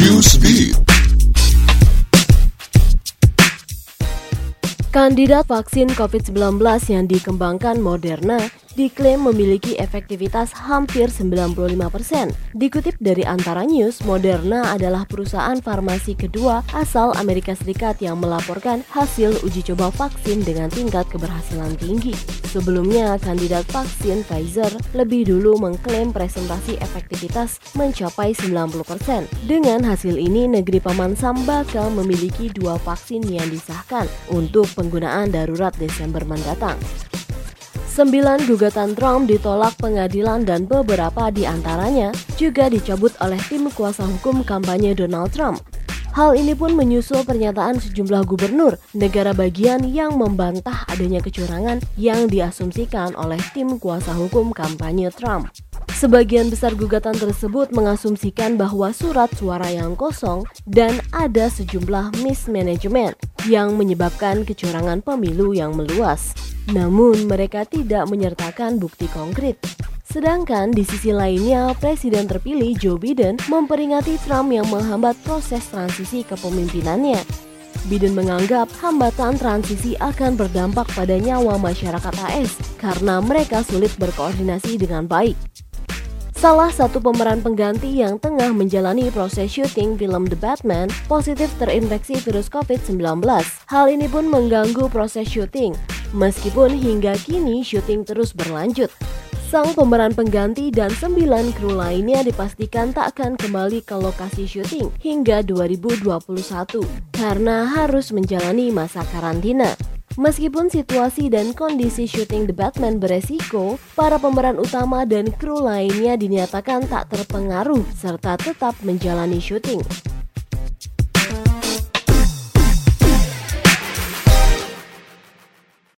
Newsbeat. Kandidat vaksin COVID-19 yang dikembangkan Moderna diklaim memiliki efektivitas hampir 95%. Dikutip dari Antara News, Moderna adalah perusahaan farmasi kedua asal Amerika Serikat yang melaporkan hasil uji coba vaksin dengan tingkat keberhasilan tinggi. Sebelumnya, kandidat vaksin Pfizer lebih dulu mengklaim presentasi efektivitas mencapai 90%. Dengan hasil ini, negeri Paman Sam bakal memiliki 2 vaksin yang disahkan untuk penggunaan darurat Desember mendatang. 9 gugatan Trump ditolak pengadilan dan beberapa di antaranya juga dicabut oleh tim kuasa hukum kampanye Donald Trump. Hal ini pun menyusul pernyataan sejumlah gubernur negara bagian yang membantah adanya kecurangan yang diasumsikan oleh tim kuasa hukum kampanye Trump. Sebagian besar gugatan tersebut mengasumsikan bahwa surat suara yang kosong dan ada sejumlah mismanagement yang menyebabkan kecurangan pemilu yang meluas. Namun mereka tidak menyertakan bukti konkret. Sedangkan di sisi lainnya, Presiden terpilih Joe Biden memperingati Trump yang menghambat proses transisi kepemimpinannya. Biden menganggap hambatan transisi akan berdampak pada nyawa masyarakat AS karena mereka sulit berkoordinasi dengan baik. Salah satu pemeran pengganti yang tengah menjalani proses syuting film The Batman positif terinfeksi virus COVID-19. Hal ini pun mengganggu proses syuting. Meskipun hingga kini syuting terus berlanjut, sang pemeran pengganti dan 9 kru lainnya dipastikan tak akan kembali ke lokasi syuting hingga 2021 karena harus menjalani masa karantina. Meskipun situasi dan kondisi syuting The Batman beresiko, para pemeran utama dan kru lainnya dinyatakan tak terpengaruh serta tetap menjalani syuting.